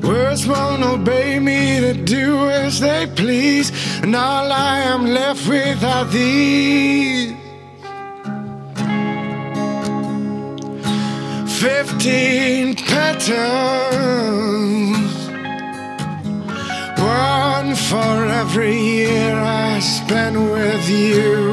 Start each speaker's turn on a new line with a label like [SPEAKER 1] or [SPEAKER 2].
[SPEAKER 1] Words won't obey me to do as they please, and all I am left with are these 15 petals, one for every year I spend with you.